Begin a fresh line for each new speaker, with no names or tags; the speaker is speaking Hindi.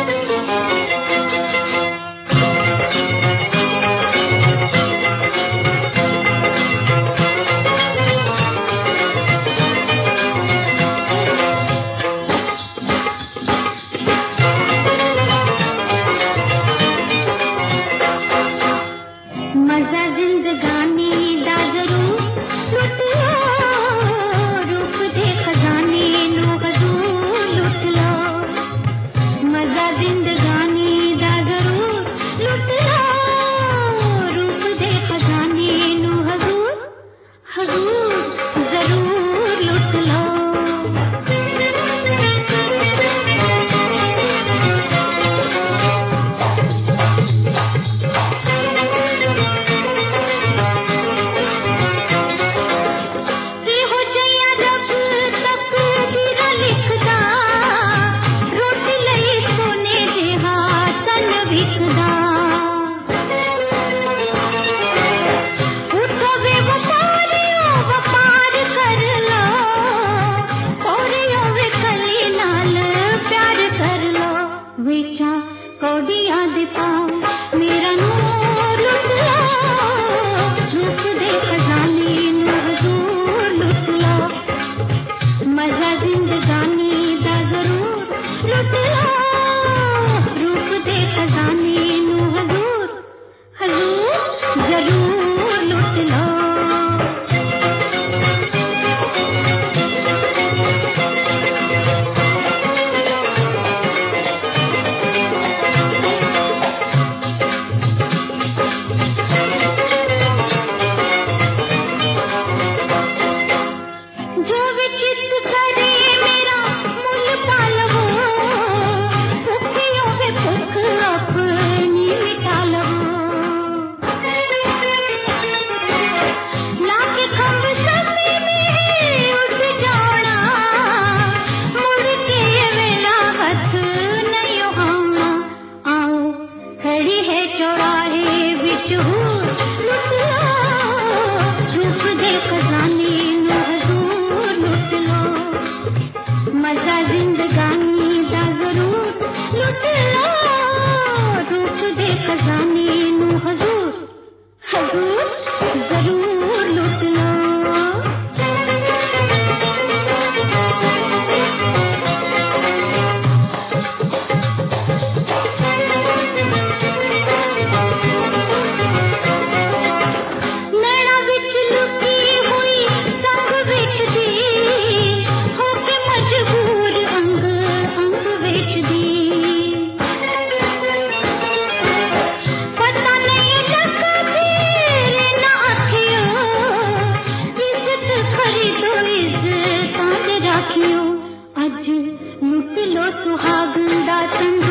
कौड़िया दे पाँव मेरा नूर लुट लो, रूप दे खजाने नूर दूर लुट लो, मजा जिंदगानी दा जरूर लुट लो, रूप दे खजाने नू हजूर हजूर जरूर लुट लो। मजा जिंदगानी दा जरूर लुट लो, रूप दे खजाने नू हजूर हजूर जरूर लुट लो। अज लुट लो सुहागन दा संग